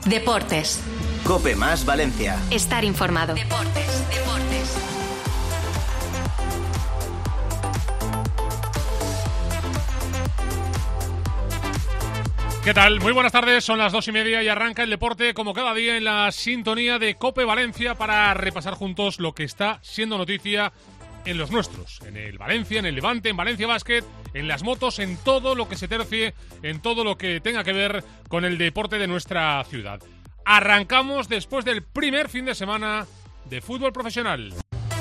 Deportes. COPE más Valencia. Estar informado. Deportes. ¿Qué tal? Muy buenas tardes, son las 2:30 y arranca el deporte como cada día en la sintonía de COPE Valencia para repasar juntos lo que está siendo noticia en los nuestros, en el Valencia, en el Levante, en Valencia Basket, en las motos, en todo lo que se tercie, en todo lo que tenga que ver con el deporte de nuestra ciudad. Arrancamos después del primer fin de semana de fútbol profesional.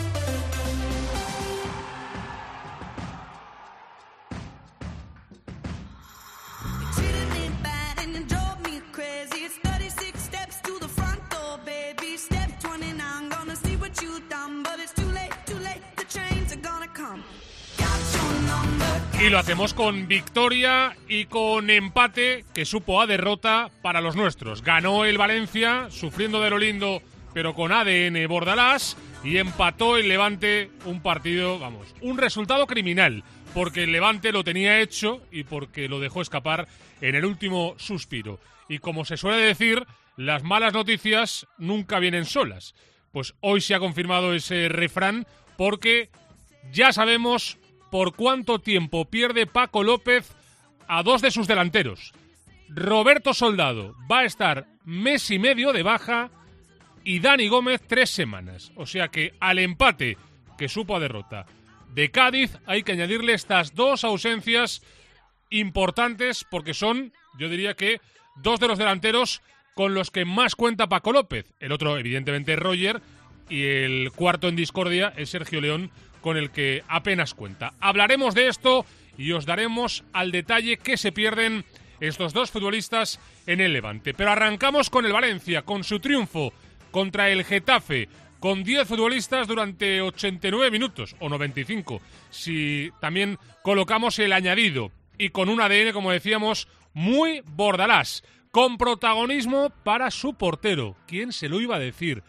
Y lo hacemos con victoria y con empate que supo a derrota para los nuestros. Ganó el Valencia, sufriendo de lo lindo, pero con ADN Bordalás, y empató el Levante un partido, un resultado criminal, porque el Levante lo tenía hecho y porque lo dejó escapar en el último suspiro. Y como se suele decir, las malas noticias nunca vienen solas. Pues hoy se ha confirmado ese refrán, porque ya sabemos por cuánto tiempo pierde Paco López a dos de sus delanteros. Roberto Soldado va a estar mes y medio de baja y Dani Gómez 3 semanas. O sea que al empate que supo a derrota de Cádiz hay que añadirle estas dos ausencias importantes, porque son, yo diría que, dos de los delanteros con los que más cuenta Paco López. El otro, evidentemente, es Roger, y el cuarto en discordia es Sergio León, con el que apenas cuenta. Hablaremos de esto y os daremos al detalle que se pierden estos dos futbolistas en el Levante. Pero arrancamos con el Valencia, con su triunfo contra el Getafe, con 10 futbolistas durante 89 minutos, o 95, si también colocamos el añadido, y con un ADN, como decíamos, muy Bordalás, con protagonismo para su portero. ¿Quién se lo iba a decir?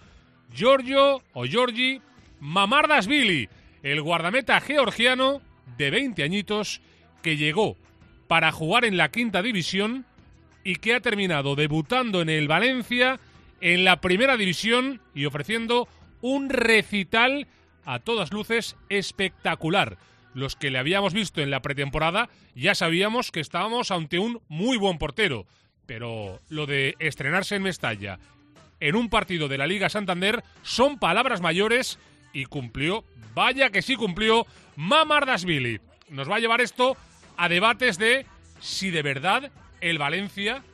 Giorgi Mamardashvili, el guardameta georgiano de 20 añitos que llegó para jugar en la quinta división y que ha terminado debutando en el Valencia en la primera división y ofreciendo un recital a todas luces espectacular. Los que le habíamos visto en la pretemporada ya sabíamos que estábamos ante un muy buen portero, pero lo de estrenarse en Mestalla en un partido de la Liga Santander son palabras mayores, y cumplió, vaya que sí cumplió, Mamardashvili. Nos va a llevar esto a debates de si de verdad el Valencia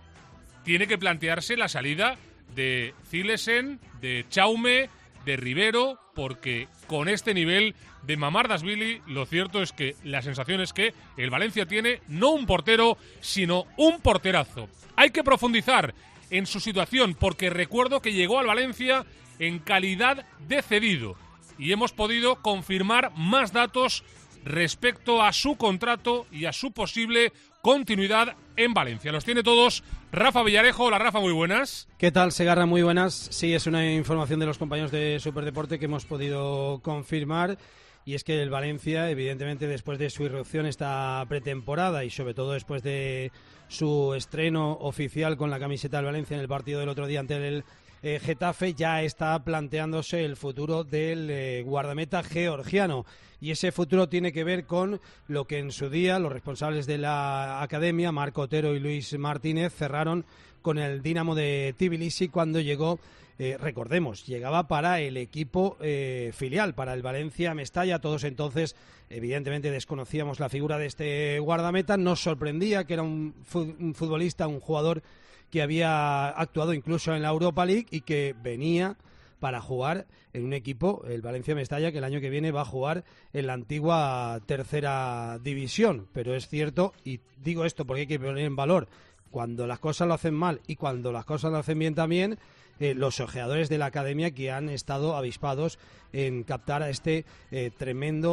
tiene que plantearse la salida de Zilesen, de Chaume, de Rivero, porque con este nivel de Mamardashvili lo cierto es que la sensación es que el Valencia tiene no un portero, sino un porterazo. Hay que profundizar en su situación, porque recuerdo que llegó al Valencia en calidad de cedido y hemos podido confirmar más datos respecto a su contrato y a su posible continuidad en Valencia. Los tiene todos Rafa Villarejo. Hola Rafa, muy buenas. ¿Qué tal, Segarra? Muy buenas. Sí, es una información de los compañeros de Superdeporte que hemos podido confirmar, y es que el Valencia, evidentemente, después de su irrupción esta pretemporada y sobre todo después de su estreno oficial con la camiseta del Valencia en el partido del otro día ante el Getafe, ya está planteándose el futuro del guardameta georgiano, y ese futuro tiene que ver con lo que en su día los responsables de la academia, Marco Otero y Luis Martínez, cerraron con el Dinamo de Tbilisi cuando llegó. Recordemos, llegaba para el equipo filial, para el Valencia Mestalla. Todos entonces, evidentemente, desconocíamos la figura de este guardameta. Nos sorprendía que era un futbolista, un jugador que había actuado incluso en la Europa League y que venía para jugar en un equipo, el Valencia Mestalla, que el año que viene va a jugar en la antigua tercera división. Pero es cierto, y digo esto porque hay que poner en valor, cuando las cosas lo hacen mal y cuando las cosas lo hacen bien también, los ojeadores de la academia que han estado avispados en captar a este tremenda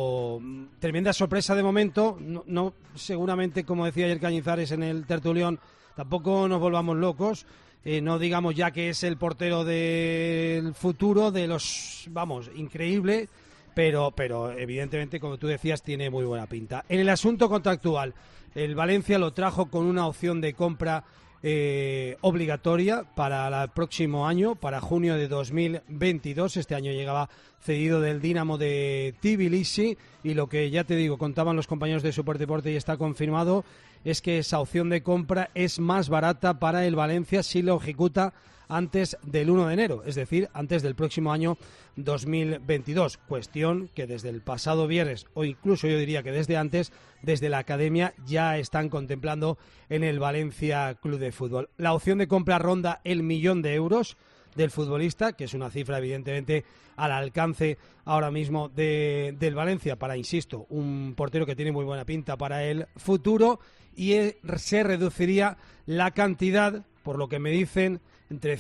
sorpresa de momento. No, seguramente, como decía ayer Cañizares en el tertulión, tampoco nos volvamos locos, no digamos ya que es el portero del futuro, de los, increíble, pero evidentemente, como tú decías, tiene muy buena pinta. En el asunto contractual, el Valencia lo trajo con una opción de compra obligatoria para el próximo año, para junio de 2022. Este año llegaba cedido del Dinamo de Tbilisi, y lo que ya te digo, contaban los compañeros de Superdeporte y está confirmado, es que esa opción de compra es más barata para el Valencia si lo ejecuta antes del 1 de enero, es decir, antes del próximo año 2022, cuestión que desde el pasado viernes, o incluso yo diría que desde antes, desde la academia ya están contemplando en el Valencia Club de Fútbol. La opción de compra ronda el 1.000.000 de euros del futbolista, que es una cifra evidentemente al alcance ahora mismo del Valencia para, insisto, un portero que tiene muy buena pinta para el futuro, y se reduciría la cantidad, por lo que me dicen, entre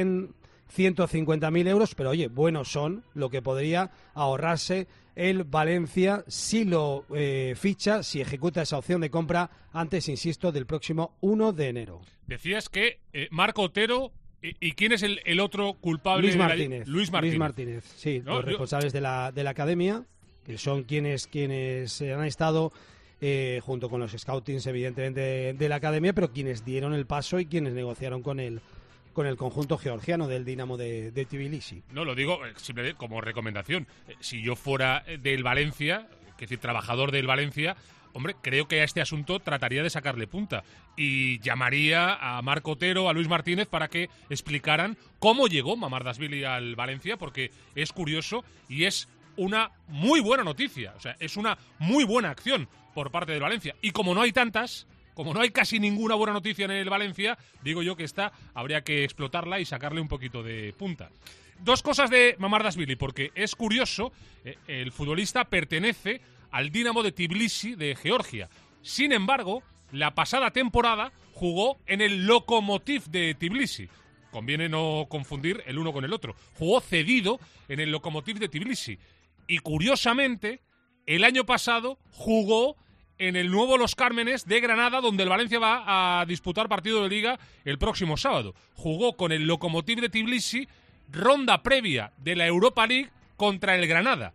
150.000 euros, pero oye, buenos son lo que podría ahorrarse el Valencia si lo ficha, si ejecuta esa opción de compra antes, insisto, del próximo 1 de enero. Decías que Marco Otero, ¿y quién es el otro culpable? Luis Martínez. Luis Martínez, sí, ¿no? Los responsables de la academia, que son quienes han estado junto con los scoutings, evidentemente, de la academia, pero quienes dieron el paso y quienes negociaron con el conjunto georgiano del Dinamo de Tbilisi. No, lo digo simplemente como recomendación. Si yo fuera del Valencia, es decir, trabajador del Valencia, hombre, creo que a este asunto trataría de sacarle punta y llamaría a Marco Otero, a Luis Martínez, para que explicaran cómo llegó Mamardashvili al Valencia, porque es curioso y es una muy buena noticia. O sea, es una muy buena acción por parte del Valencia. Y como no hay tantas, como no hay casi ninguna buena noticia en el Valencia, digo yo que esta habría que explotarla y sacarle un poquito de punta. Dos cosas de Mamardashvili, porque es curioso, el futbolista pertenece al Dinamo de Tbilisi de Georgia. Sin embargo, la pasada temporada jugó en el Lokomotiv de Tbilisi. Conviene no confundir el uno con el otro. Jugó cedido en el Lokomotiv de Tbilisi. Y curiosamente, el año pasado jugó en el nuevo Los Cármenes de Granada, donde el Valencia va a disputar partido de Liga el próximo sábado. Jugó con el Lokomotiv de Tbilisi, ronda previa de la Europa League contra el Granada.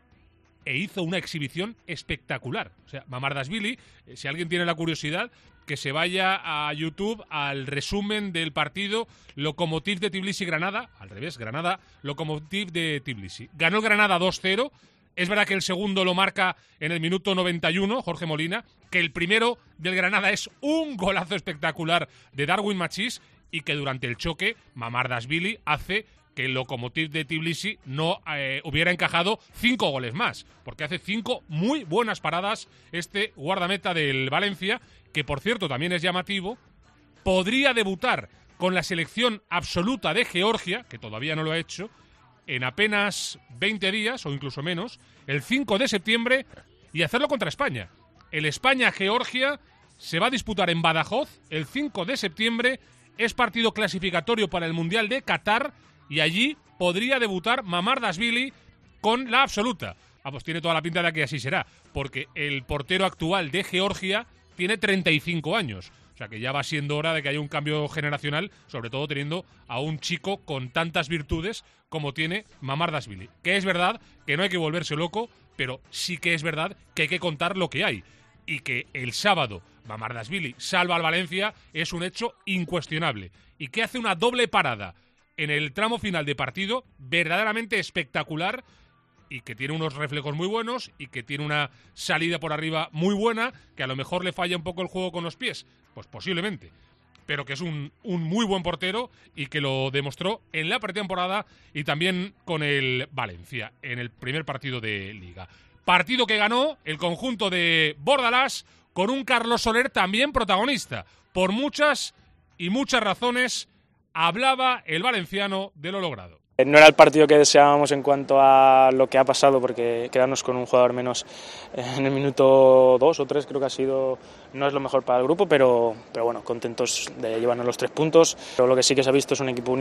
E hizo una exhibición espectacular. O sea, Mamardashvili, si alguien tiene la curiosidad, que se vaya a YouTube al resumen del partido Lokomotiv de Tbilisi-Granada. Al revés, Granada-Lokomotiv de Tbilisi. Ganó el Granada 2-0. Es verdad que el segundo lo marca en el minuto 91, Jorge Molina, que el primero del Granada es un golazo espectacular de Darwin Machís, y que durante el choque Mamardashvili hace que el Lokomotiv de Tbilisi no hubiera encajado 5 goles más, porque hace 5 muy buenas paradas este guardameta del Valencia, que por cierto también es llamativo, podría debutar con la selección absoluta de Georgia, que todavía no lo ha hecho, en apenas 20 días o incluso menos, el 5 de septiembre, y hacerlo contra España. El España-Georgia se va a disputar en Badajoz el 5 de septiembre, es partido clasificatorio para el Mundial de Qatar, y allí podría debutar Mamardashvili con la absoluta. Pues tiene toda la pinta de que así será, porque el portero actual de Georgia tiene 35 años. O sea que ya va siendo hora de que haya un cambio generacional, sobre todo teniendo a un chico con tantas virtudes como tiene Mamardashvili. Que es verdad que no hay que volverse loco, pero sí que es verdad que hay que contar lo que hay. Y que el sábado Mamardashvili salva al Valencia es un hecho incuestionable. Y que hace una doble parada en el tramo final de partido verdaderamente espectacular, y que tiene unos reflejos muy buenos y que tiene una salida por arriba muy buena, que a lo mejor le falla un poco el juego con los pies, pues posiblemente, pero que es un muy buen portero y que lo demostró en la pretemporada y también con el Valencia en el primer partido de Liga. Partido que ganó el conjunto de Bordalás con un Carlos Soler también protagonista. Por muchas y muchas razones hablaba el valenciano de lo logrado. No era el partido que deseábamos en cuanto a lo que ha pasado, porque quedarnos con un jugador menos en el minuto 2 o 3 creo que ha sido, no es lo mejor para el grupo, pero bueno, contentos de llevarnos los 3 puntos. Pero lo que sí que se ha visto es un equipo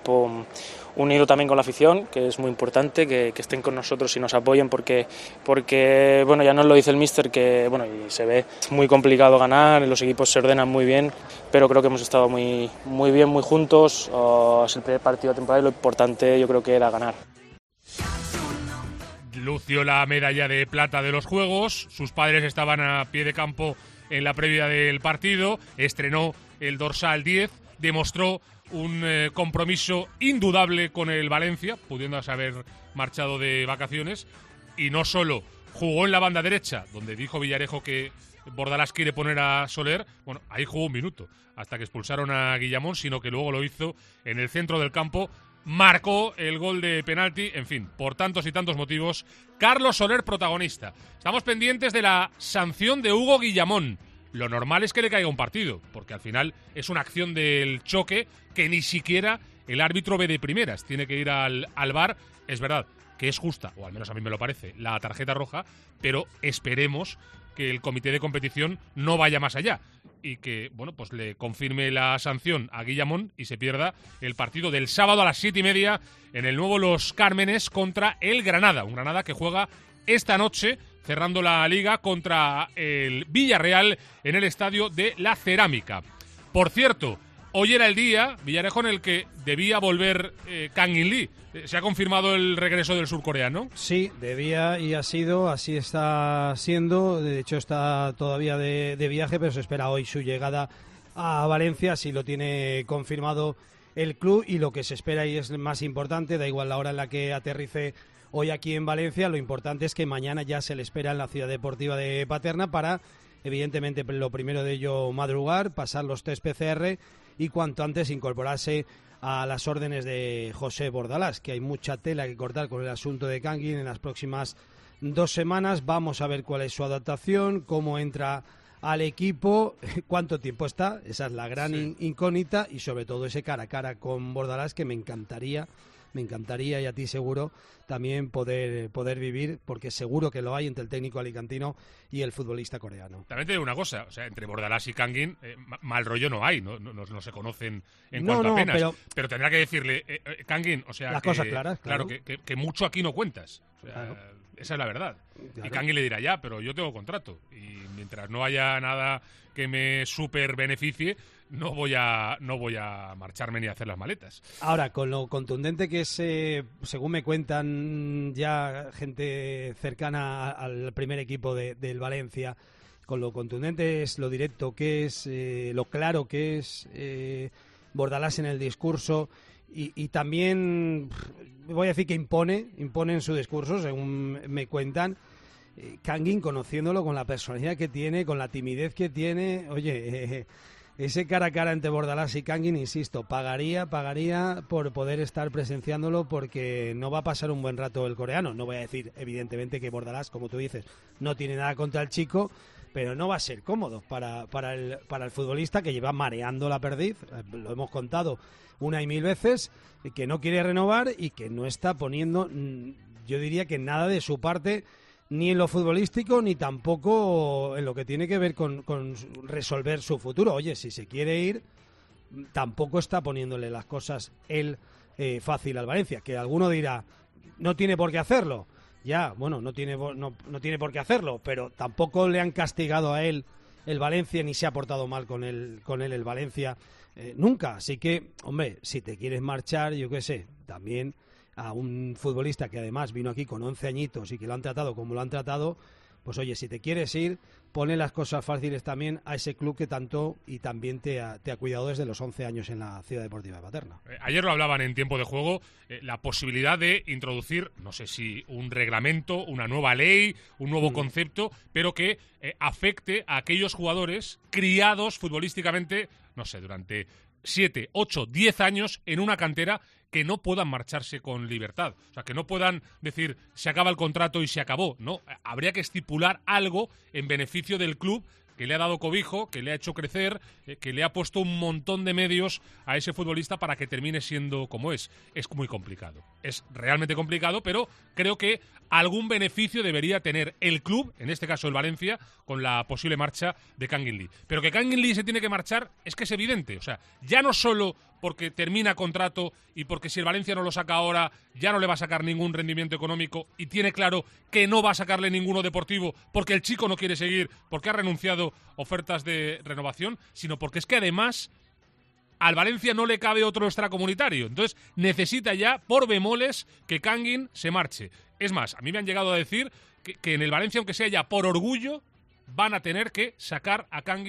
unido también con la afición, que es muy importante, que estén con nosotros y nos apoyen, porque bueno, ya nos lo dice el míster, que bueno, y se ve muy complicado ganar, los equipos se ordenan muy bien, pero creo que hemos estado muy bien, muy juntos. Es el primer partido de temporada y lo importante yo creo que era ganar. Lució la medalla de plata de los Juegos, sus padres estaban a pie de campo en la previa del partido, estrenó el dorsal 10, demostró un compromiso indudable con el Valencia, pudiéndose haber marchado de vacaciones, y no solo jugó en la banda derecha, donde dijo Villarejo que Bordalás quiere poner a Soler, bueno, ahí jugó un minuto, hasta que expulsaron a Guillamón, sino que luego lo hizo en el centro del campo, marcó el gol de penalti, en fin, por tantos y tantos motivos, Carlos Soler protagonista. Estamos pendientes de la sanción de Hugo Guillamón. Lo normal es que le caiga un partido, porque al final es una acción del choque que ni siquiera el árbitro ve de primeras, tiene que ir al VAR. Es verdad que es justa, o al menos a mí me lo parece, la tarjeta roja, pero esperemos que el comité de competición no vaya más allá y que, bueno, pues le confirme la sanción a Guillamón y se pierda el partido del sábado a las 7:30 en el nuevo Los Cármenes contra el Granada. Un Granada que juega esta noche, cerrando la Liga, contra el Villarreal en el Estadio de la Cerámica. Por cierto, hoy era el día, Villarejo, en el que debía volver Kang In Lee. ¿Se ha confirmado el regreso del surcoreano? Sí, debía y ha sido, así está siendo. De hecho, está todavía de viaje, pero se espera hoy su llegada a Valencia. Así lo tiene confirmado el club y lo que se espera y es más importante, da igual la hora en la que aterrice hoy aquí en Valencia, lo importante es que mañana ya se le espera en la Ciudad Deportiva de Paterna para, evidentemente, lo primero de ello, madrugar, pasar los test PCR y cuanto antes incorporarse a las órdenes de José Bordalás, que hay mucha tela que cortar con el asunto de Kang In en las próximas 2 semanas. Vamos a ver cuál es su adaptación, cómo entra al equipo, cuánto tiempo está, esa es la gran incógnita, y sobre todo ese cara a cara con Bordalás que me encantaría y a ti seguro también poder vivir, porque seguro que lo hay entre el técnico alicantino y el futbolista coreano. También te digo una cosa, o sea, entre Bordalás y Kang In mal rollo no hay, no se conocen en cuanto a penas, pero tendrá que decirle Kang In, o sea, las cosas claras, claro que mucho aquí no cuentas, o sea, claro. Esa es la verdad. Claro. Y Kang In le dirá, ya, pero yo tengo contrato y mientras no haya nada que me super beneficie, no voy a marcharme ni a hacer las maletas. Ahora, con lo contundente que es, según me cuentan ya gente cercana al primer equipo del Valencia, con lo contundente es, lo directo que es, lo claro que es, Bordalás en el discurso y también, voy a decir que impone en su discurso, según me cuentan. Kang In, conociéndolo, con la personalidad que tiene, con la timidez que tiene, oye, ese cara a cara entre Bordalás y Kang In, insisto, pagaría por poder estar presenciándolo, porque no va a pasar un buen rato el coreano. No voy a decir, evidentemente, que Bordalás, como tú dices, no tiene nada contra el chico, pero no va a ser cómodo para el futbolista, que lleva mareando la perdiz, lo hemos contado una y mil veces, que no quiere renovar y que no está poniendo, yo diría que nada de su parte, ni en lo futbolístico, ni tampoco en lo que tiene que ver con resolver su futuro. Oye, si se quiere ir, tampoco está poniéndole las cosas él fácil al Valencia. Que alguno dirá, no tiene por qué hacerlo. Ya, bueno, no tiene por qué hacerlo, pero tampoco le han castigado a él el Valencia, ni se ha portado mal con él el Valencia nunca. Así que, hombre, si te quieres marchar, yo qué sé, también a un futbolista que además vino aquí con 11 añitos y que lo han tratado como lo han tratado, pues oye, si te quieres ir, pone las cosas fáciles también a ese club que tanto y también te ha cuidado desde los 11 años en la Ciudad Deportiva de Paterna. Ayer lo hablaban en tiempo de juego, la posibilidad de introducir, no sé si un reglamento, una nueva ley, un nuevo concepto, pero que afecte a aquellos jugadores criados futbolísticamente, no sé, durante 7, 8, 10 años en una cantera, que no puedan marcharse con libertad. O sea, que no puedan decir, se acaba el contrato y se acabó. No, habría que estipular algo en beneficio del club que le ha dado cobijo, que le ha hecho crecer, que le ha puesto un montón de medios a ese futbolista para que termine siendo como es. Es muy complicado. Es realmente complicado, pero creo que algún beneficio debería tener el club, en este caso el Valencia, con la posible marcha de Kang In Lee. Pero que Kang In Lee se tiene que marchar es que es evidente. O sea, ya no solo porque termina contrato y porque si el Valencia no lo saca ahora ya no le va a sacar ningún rendimiento económico y tiene claro que no va a sacarle ninguno deportivo porque el chico no quiere seguir, porque ha renunciado ofertas de renovación, sino porque es que además al Valencia no le cabe otro extracomunitario. Entonces necesita ya, por bemoles, que Kang In se marche. Es más, a mí me han llegado a decir que en el Valencia, aunque sea ya por orgullo, van a tener que sacar a Kang In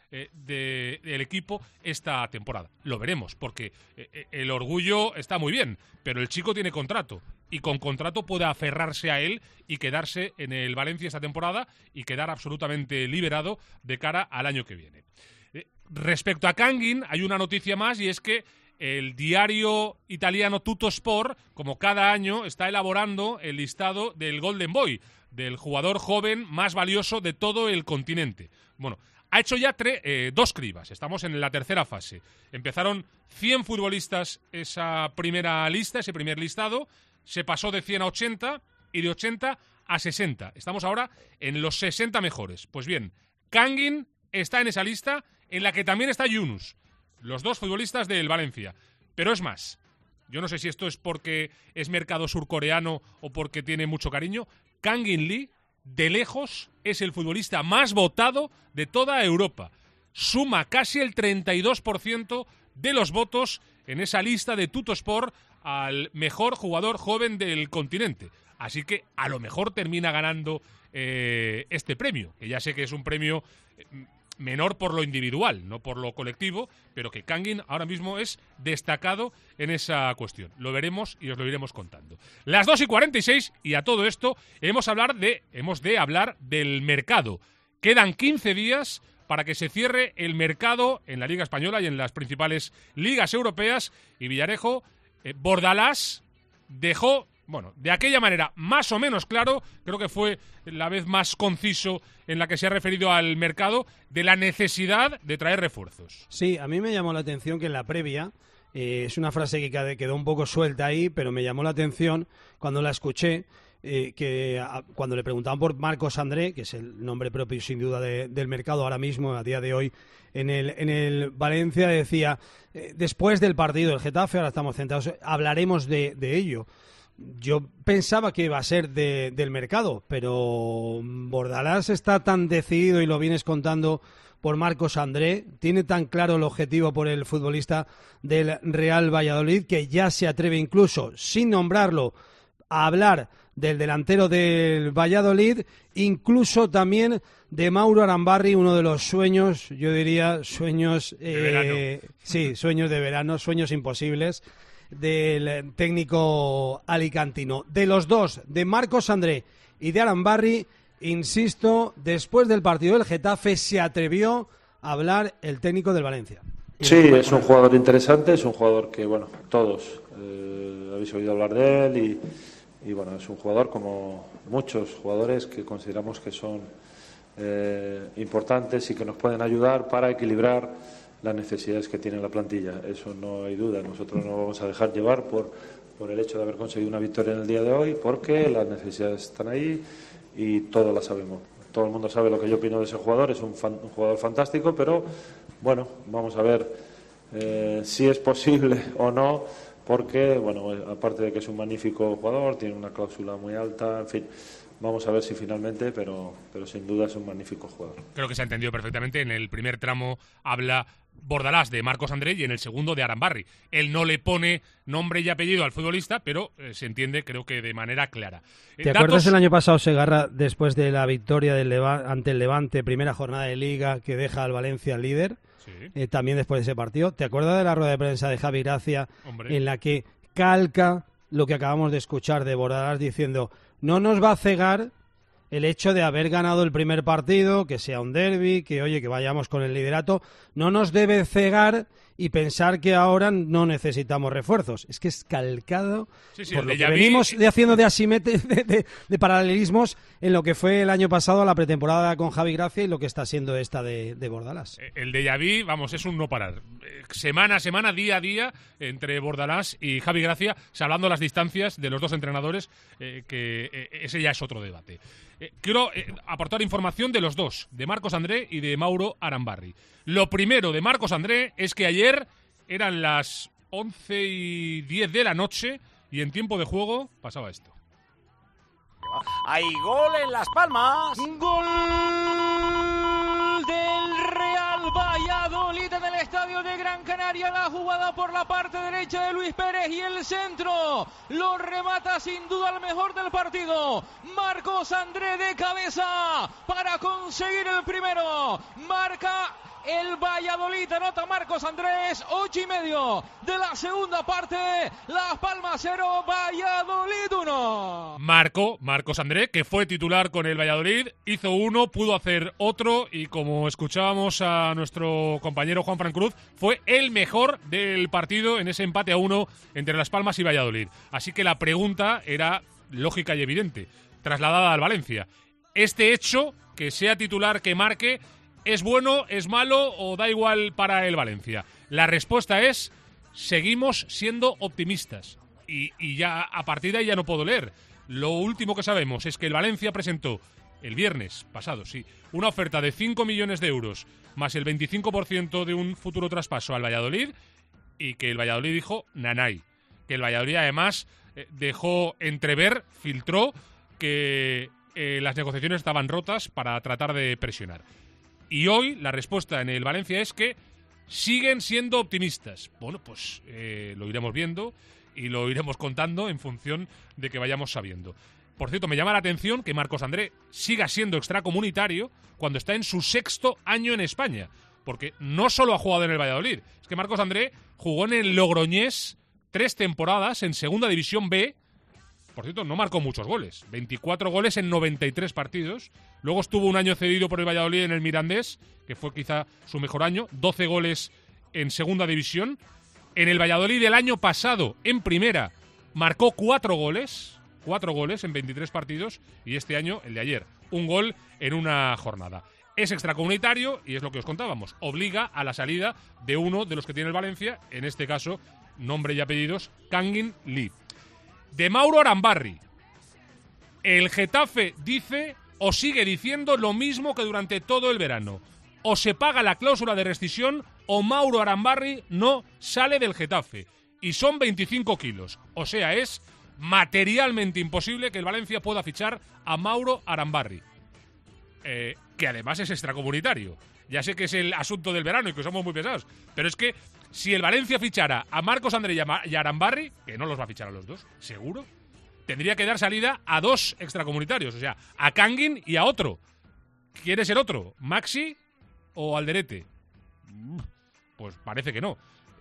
del equipo esta temporada. Lo veremos, porque el orgullo está muy bien, pero el chico tiene contrato, y con contrato puede aferrarse a él y quedarse en el Valencia esta temporada y quedar absolutamente liberado de cara al año que viene. Respecto a Kangin, hay una noticia más, y es que el diario italiano Tuttosport, como cada año, está elaborando el listado del Golden Boy, del jugador joven más valioso de todo el continente. Bueno, ha hecho ya 2 cribas, estamos en la tercera fase. Empezaron 100 futbolistas esa primera lista, ese primer listado, se pasó de 100 a 80 y de 80 a 60. Estamos ahora en los 60 mejores. Pues bien, Kangin está en esa lista, en la que también está Yunus, los 2 futbolistas del Valencia. Pero es más, yo no sé si esto es porque es mercado surcoreano o porque tiene mucho cariño, Kangin Lee, de lejos, es el futbolista más votado de toda Europa. Suma casi el 32% de los votos en esa lista de Tuttosport al mejor jugador joven del continente. Así que a lo mejor termina ganando este premio, que ya sé que es un premio menor por lo individual, no por lo colectivo, pero que Kangin ahora mismo es destacado en esa cuestión. Lo veremos y os lo iremos contando. Las 2:46, y a todo esto hemos de hablar del mercado. Quedan 15 días para que se cierre el mercado en la Liga Española y en las principales ligas europeas, y Villarejo, Bordalás dejó, bueno, de aquella manera más o menos claro, creo que fue la vez más conciso en la que se ha referido al mercado, de la necesidad de traer refuerzos. Sí, a mí me llamó la atención que en la previa, es una frase que quedó un poco suelta ahí, pero me llamó la atención cuando la escuché, cuando le preguntaban por Marcos André, que es el nombre propio sin duda del mercado ahora mismo, a día de hoy, en el Valencia, decía, después del partido del Getafe, ahora estamos centrados, hablaremos de ello. Yo pensaba que iba a ser del mercado, pero Bordalás está tan decidido, y lo vienes contando, por Marcos André, tiene tan claro el objetivo por el futbolista del Real Valladolid, que ya se atreve incluso, sin nombrarlo, a hablar del delantero del Valladolid, incluso también de Mauro Arambarri, uno de los sueños, yo diría, sueños de verano. Sí, sueños de verano, sueños imposibles del técnico alicantino. De los dos, de Marcos André y de Arambarri, insisto, después del partido del Getafe se atrevió a hablar el técnico del Valencia. Sí, es un jugador interesante, es un jugador que, bueno, todos habéis oído hablar de él, y bueno, es un jugador como muchos jugadores que consideramos que son importantes y que nos pueden ayudar para equilibrar las necesidades que tiene la plantilla. Eso no hay duda. Nosotros no vamos a dejar llevar por el hecho de haber conseguido una victoria en el día de hoy, porque las necesidades están ahí y todos las sabemos. Todo el mundo sabe lo que yo opino de ese jugador. Es un jugador fantástico, pero bueno, vamos a ver si es posible o no, porque bueno, aparte de que es un magnífico jugador, tiene una cláusula muy alta, en fin. Vamos a ver si finalmente, pero sin duda es un magnífico jugador. Creo que se ha entendido perfectamente. En el primer tramo habla Bordalás de Marcos André y en el segundo de Arambarri. Él no le pone nombre y apellido al futbolista, pero se entiende, creo que de manera clara. ¿Te acuerdas el año pasado, Segarra, después de la victoria ante el Levante, primera jornada de Liga, que deja al Valencia líder? Sí. También después de ese partido. ¿Te acuerdas de la rueda de prensa de Javi Gracia, en la que calca lo que acabamos de escuchar de Bordalás diciendo: no nos va a cegar el hecho de haber ganado el primer partido, que sea un derbi, que oye, que vayamos con el liderato, no nos debe cegar y pensar que ahora no necesitamos refuerzos? Es que es calcado por lo que venimos haciendo de paralelismos en lo que fue el año pasado, la pretemporada con Javi Gracia, y lo que está siendo esta de Bordalás. El déjà vu, vamos, es un no parar. Semana a semana, día a día, entre Bordalás y Javi Gracia, salvando las distancias de los dos entrenadores, que ese ya es otro debate. Quiero aportar información de los dos, de Marcos André y de Mauro Arambarri. Lo primero de Marcos André es que ayer eran las 11:10 de la noche y en tiempo de juego pasaba esto. ¡Hay gol en Las Palmas! ¡Gol del Real Valladolid en el estadio de Gran Canaria! La jugada por la parte derecha de Luis Pérez y el centro lo remata sin duda el mejor del partido, Marcos André, de cabeza para conseguir el primero. Marca el Valladolid. Anota Marcos Andrés, 8:30 de la segunda parte. Las Palmas 0, Valladolid 1. Marcó Marcos André, que fue titular con el Valladolid, hizo uno, pudo hacer otro y como escuchábamos a nuestro compañero Juanfran Cruz, fue el mejor del partido en ese empate a 1 entre Las Palmas y Valladolid. Así que la pregunta era lógica y evidente, trasladada al Valencia. ¿Este hecho, que sea titular, que marque, es bueno, es malo o da igual para el Valencia? La respuesta es: seguimos siendo optimistas. Y ya a partir de ahí ya no puedo leer. Lo último que sabemos es que el Valencia presentó el viernes pasado, sí, una oferta de 5 millones de euros más el 25% de un futuro traspaso al Valladolid y que el Valladolid dijo nanay. Que el Valladolid además dejó entrever, filtró que las negociaciones estaban rotas para tratar de presionar. Y hoy la respuesta en el Valencia es que siguen siendo optimistas. Bueno, pues lo iremos viendo y lo iremos contando en función de que vayamos sabiendo. Por cierto, me llama la atención que Marcos André siga siendo extracomunitario cuando está en su 6º año en España. Porque no solo ha jugado en el Valladolid, es que Marcos André jugó en el Logroñés 3 temporadas en Segunda División B. Por cierto, no marcó muchos goles. 24 goles en 93 partidos. Luego estuvo un año cedido por el Valladolid en el Mirandés, que fue quizá su mejor año. 12 goles en Segunda División. En el Valladolid del año pasado, en Primera, marcó 4 goles. 4 goles en 23 partidos. Y este año, el de ayer, 1 gol en una jornada. Es extracomunitario y es lo que os contábamos. Obliga a la salida de uno de los que tiene el Valencia, en este caso, nombre y apellidos, Kangin Lee. De Mauro Arambarri. El Getafe dice o sigue diciendo lo mismo que durante todo el verano. O se paga la cláusula de rescisión o Mauro Arambarri no sale del Getafe. Y son 25 kilos. O sea, es materialmente imposible que el Valencia pueda fichar a Mauro Arambarri. Que además es extracomunitario. Ya sé que es el asunto del verano y que somos muy pesados. Pero es que si el Valencia fichara a Marcos André y a Arambarri, que no los va a fichar a los dos, seguro, tendría que dar salida a 2 extracomunitarios. O sea, a Kangin y a otro. ¿Quién es el otro? ¿Maxi o Alderete? Pues parece que no.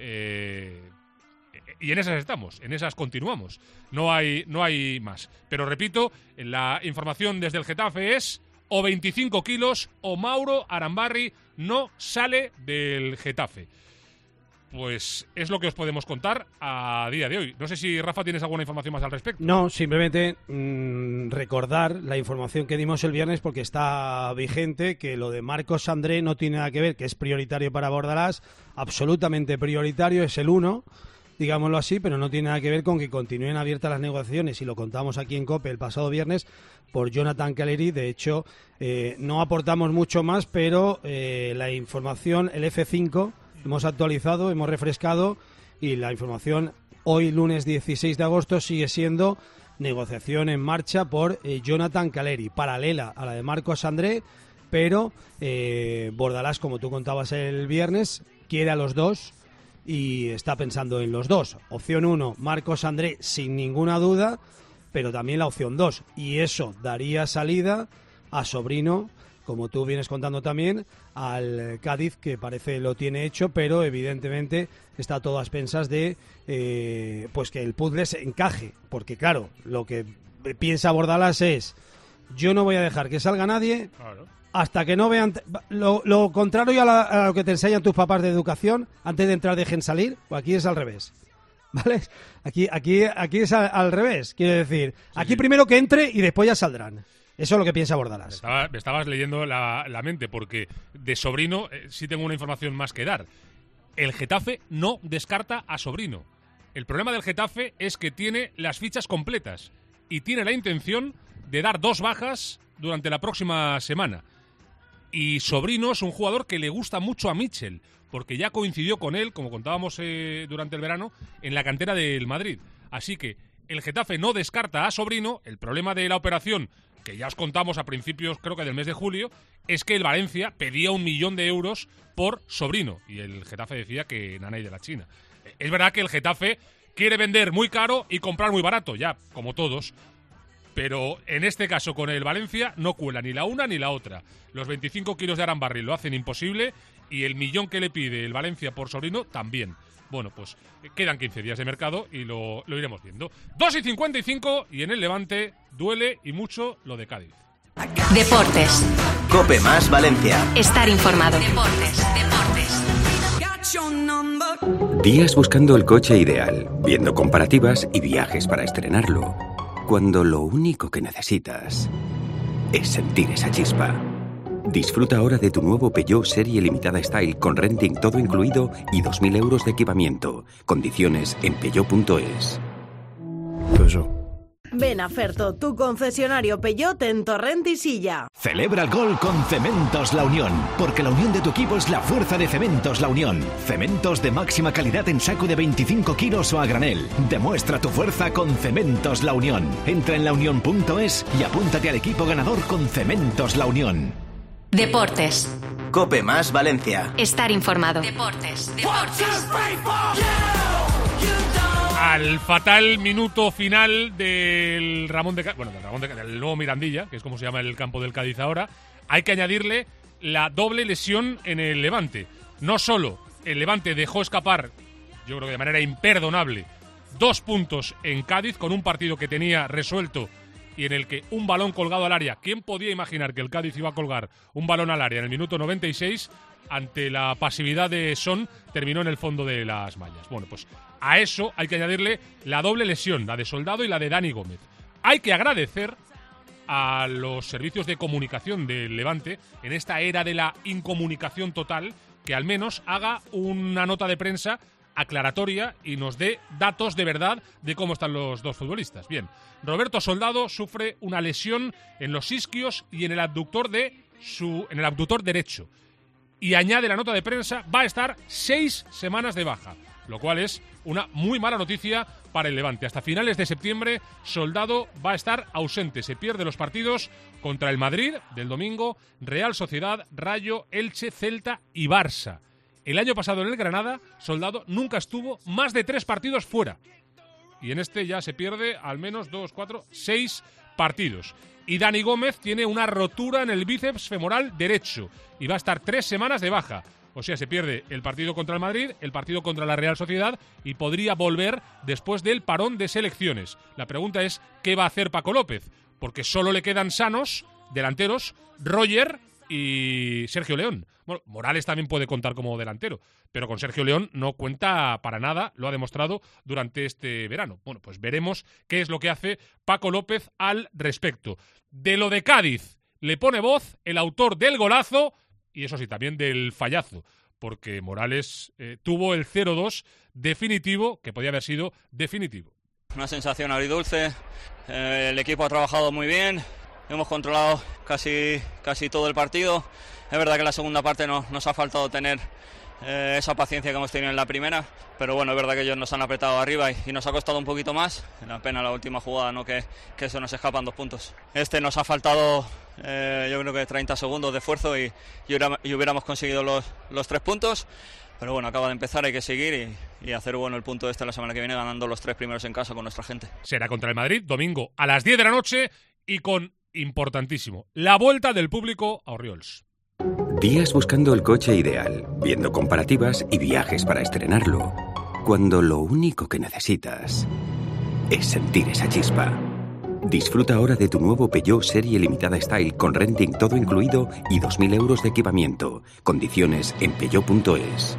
Y en esas estamos, en esas continuamos. No hay más. Pero repito, la información desde el Getafe es o 25 kilos o Mauro Arambarri no sale del Getafe. Pues es lo que os podemos contar a día de hoy. No sé si, Rafa, tienes alguna información más al respecto. No, simplemente recordar la información que dimos el viernes porque está vigente, que lo de Marcos André no tiene nada que ver, que es prioritario para Bordalás, absolutamente prioritario, es el 1, digámoslo así, pero no tiene nada que ver con que continúen abiertas las negociaciones, y lo contamos aquí en COPE el pasado viernes por Jonathan Calleri. De hecho, no aportamos mucho más, pero la información, el F5, hemos actualizado, hemos refrescado, y la información hoy, lunes 16 de agosto, sigue siendo negociación en marcha por Jonathan Calleri, paralela a la de Marcos André, pero Bordalás, como tú contabas el viernes, quiere a los dos y está pensando en los dos. Opción 1, Marcos André sin ninguna duda, pero también la opción 2, y eso daría salida a Sobrino, como tú vienes contando también, al Cádiz, que parece lo tiene hecho, pero evidentemente está todo a expensas de pues que el puzzle se encaje, porque claro, lo que piensa Bordalás es: yo no voy a dejar que salga nadie, claro, hasta que no vean lo contrario a lo que te enseñan tus papás de educación. Antes de entrar dejen salir, o aquí es al revés, ¿vale? Aquí es al revés, quiero decir, aquí primero que entre y después ya saldrán. Eso es lo que piensa Bordalás. Me estabas leyendo la mente, porque de Sobrino sí tengo una información más que dar. El Getafe no descarta a Sobrino. El problema del Getafe es que tiene las fichas completas y tiene la intención de dar 2 bajas durante la próxima semana. Y Sobrino es un jugador que le gusta mucho a Mitchell, porque ya coincidió con él, como contábamos durante el verano, en la cantera del Madrid. Así que el Getafe no descarta a Sobrino. El problema de la operación, que ya os contamos a principios, creo que del mes de julio, es que el Valencia pedía 1 millón de euros por Sobrino y el Getafe decía que nanay de la China. Es verdad que el Getafe quiere vender muy caro y comprar muy barato, ya, como todos, Pero en este caso con el Valencia no cuela ni la una ni la otra. Los 25 kilos de Arambarri lo hacen imposible y el millón que le pide el Valencia por Sobrino también. Bueno, pues quedan 15 días de mercado y lo iremos viendo. 2:55 y en el Levante duele y mucho lo de Cádiz. Deportes. Cope más Valencia. Estar informado. Deportes. Días buscando el coche ideal, viendo comparativas y viajes para estrenarlo. Cuando lo único que necesitas es sentir esa chispa. Disfruta ahora de tu nuevo Peugeot Serie Limitada Style con renting todo incluido y 2.000 euros de equipamiento. Condiciones en peugeot.es. Ven a Ferto, tu concesionario Peugeot en Torrent y Silla. Celebra el gol con Cementos La Unión, porque la unión de tu equipo es la fuerza de Cementos La Unión. Cementos de máxima calidad en saco de 25 kilos o a granel. Demuestra tu fuerza con Cementos La Unión. Entra en launión.es y apúntate al equipo ganador con Cementos La Unión. Deportes. Cope más Valencia. Estar informado. Deportes. Al fatal minuto final del del nuevo Mirandilla, que es como se llama el campo del Cádiz ahora, hay que añadirle la doble lesión en el Levante. No solo el Levante dejó escapar, yo creo que de manera imperdonable, 2 puntos en Cádiz con un partido que tenía resuelto y en el que un balón colgado al área. ¿Quién podía imaginar que el Cádiz iba a colgar un balón al área en el minuto 96? Ante la pasividad de Son, terminó en el fondo de las mallas. Bueno, pues a eso hay que añadirle la doble lesión, la de Soldado y la de Dani Gómez. Hay que agradecer a los servicios de comunicación del Levante, en esta era de la incomunicación total, que al menos haga una nota de prensa aclaratoria y nos dé datos de verdad de cómo están los dos futbolistas. Bien, Roberto Soldado sufre una lesión en los isquios y en el abductor derecho. Y añade la nota de prensa, va a estar 6 semanas de baja, lo cual es una muy mala noticia para el Levante. Hasta finales de septiembre, Soldado va a estar ausente. Se pierde los partidos contra el Madrid del domingo, Real Sociedad, Rayo, Elche, Celta y Barça. El año pasado en el Granada, Soldado nunca estuvo más de 3 partidos fuera. Y en este ya se pierde al menos 6 partidos. Y Dani Gómez tiene una rotura en el bíceps femoral derecho y va a estar 3 semanas de baja. O sea, se pierde el partido contra el Madrid, el partido contra la Real Sociedad y podría volver después del parón de selecciones. La pregunta es, ¿qué va a hacer Paco López? Porque solo le quedan sanos, delanteros, Roger y Sergio León. Bueno, Morales también puede contar como delantero, pero con Sergio León no cuenta para nada, lo ha demostrado durante este verano. Bueno, pues veremos qué es lo que hace Paco López al respecto. De lo de Cádiz le pone voz el autor del golazo y eso sí, también del fallazo, porque Morales tuvo el 0-2 definitivo, que podía haber sido definitivo. Una sensación agridulce, el equipo ha trabajado muy bien, hemos controlado casi todo el partido. Es verdad que en la segunda parte nos ha faltado tener esa paciencia que hemos tenido en la primera, pero bueno, es verdad que ellos nos han apretado arriba y nos ha costado un poquito más. Una pena la última jugada, ¿no? que se nos escapan 2 puntos. Nos ha faltado yo creo que 30 segundos de esfuerzo y hubiéramos conseguido los 3 puntos, pero bueno, acaba de empezar, hay que seguir y hacer bueno el punto la semana que viene, ganando los 3 primeros en casa con nuestra gente. Será contra el Madrid, domingo a las 10 de la noche y con, importantísimo, la vuelta del público a Orriols. Días buscando el coche ideal, viendo comparativas y viajes para estrenarlo. Cuando lo único que necesitas es sentir esa chispa. Disfruta ahora de tu nuevo Peugeot Serie Limitada Style con renting todo incluido y 2.000 euros de equipamiento. Condiciones en peugeot.es.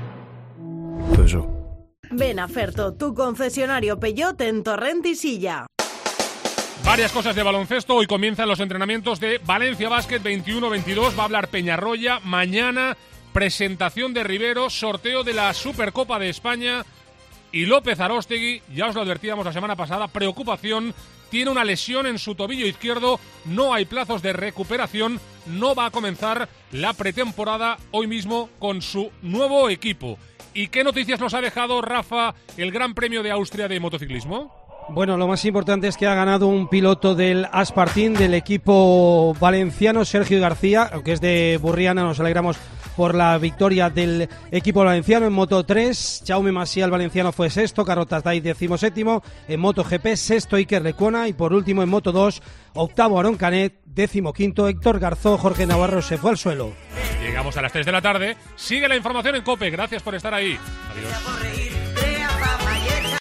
Ven a Ferto, tu concesionario Peugeot en Torrent y Silla. Varias cosas de baloncesto. Hoy comienzan los entrenamientos de Valencia Basket 21-22. Va a hablar Peñarroya. Mañana, presentación de Rivero, sorteo de la Supercopa de España. Y López Aróstegui, ya os lo advertíamos la semana pasada, preocupación. Tiene una lesión en su tobillo izquierdo. No hay plazos de recuperación. No va a comenzar la pretemporada hoy mismo con su nuevo equipo. ¿Y qué noticias nos ha dejado, Rafa, el Gran Premio de Austria de motociclismo? Bueno, lo más importante es que ha ganado un piloto del Aspartin, del equipo valenciano, Sergio García, aunque es de Burriana. Nos alegramos por la victoria del equipo valenciano. En Moto 3, Jaume Masia, el valenciano, fue sexto, Carlos Tasday 17º, en Moto GP, sexto Iker Lecuona, y por último en Moto 2, octavo Aarón Canet, 15º Héctor Garzó. Jorge Navarro se fue al suelo. Llegamos a las 3 de la tarde. Sigue la información en COPE. Gracias por estar ahí. Adiós.